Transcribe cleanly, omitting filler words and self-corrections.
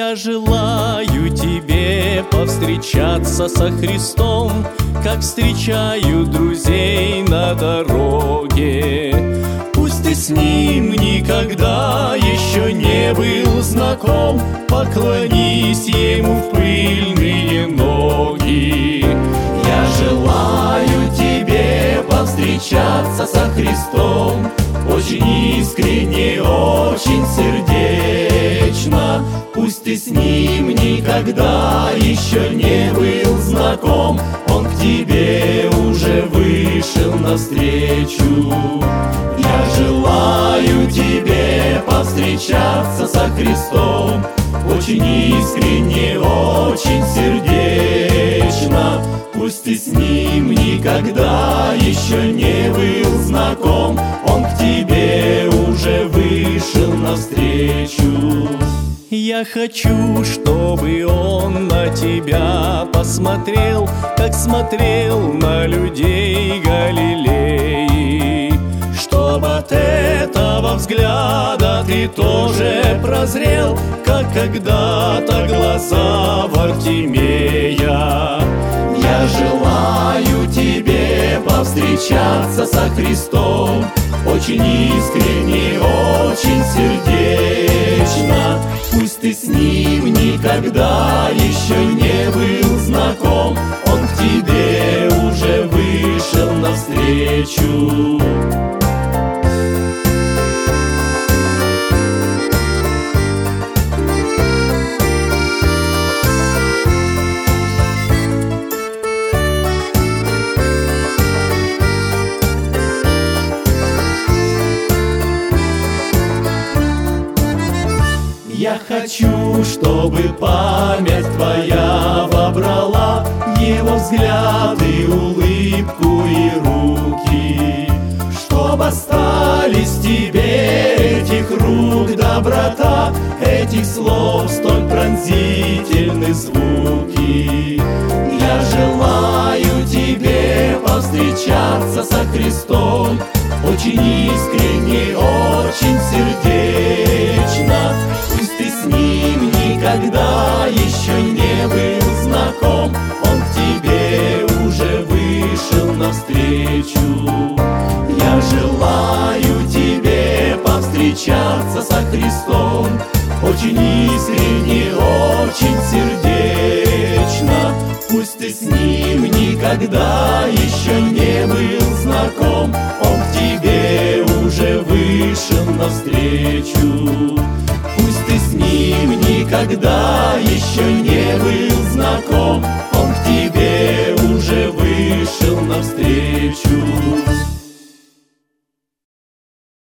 Я желаю тебе повстречаться со Христом, как встречаю друзей на дороге. Пусть ты с Ним никогда еще не был знаком, поклонись Ему в пыльные ноги. Я желаю тебе повстречаться со Христом, очень искренне, очень сердечно. Пусть ты с Ним никогда еще не был знаком, Он к тебе уже вышел навстречу. Я желаю тебе повстречаться со Христом, очень искренне, очень сердечно. Пусть ты с Ним никогда еще не был знаком, Он к тебе уже вышел навстречу. Я хочу, чтобы Он на тебя посмотрел, как смотрел на людей Галилеи. Чтоб от этого взгляда ты тоже прозрел, как когда-то глаза Вартимея. Я желаю тебе повстречаться со Христом, очень искренне, очень сердечно. Пусть ты с Ним никогда еще не был знаком, Он к тебе уже вышел навстречу. Я хочу, чтобы память твоя вобрала Его взгляды, улыбку и руки, чтоб остались тебе этих рук доброта, этих слов столь пронзительны звуки. Я желаю тебе повстречаться со Христом, очень искренне, очень сердечно. Пусть ты с Ним никогда еще не был знаком, Он к тебе уже вышел навстречу. Я желаю тебе повстречаться со Христом, очень искренне, очень сердечно. Пусть ты с Ним никогда еще не был знаком, Он к тебе уже вышел навстречу. Пусть ты с Ним никогда еще не был знаком, Он к тебе уже вышел навстречу.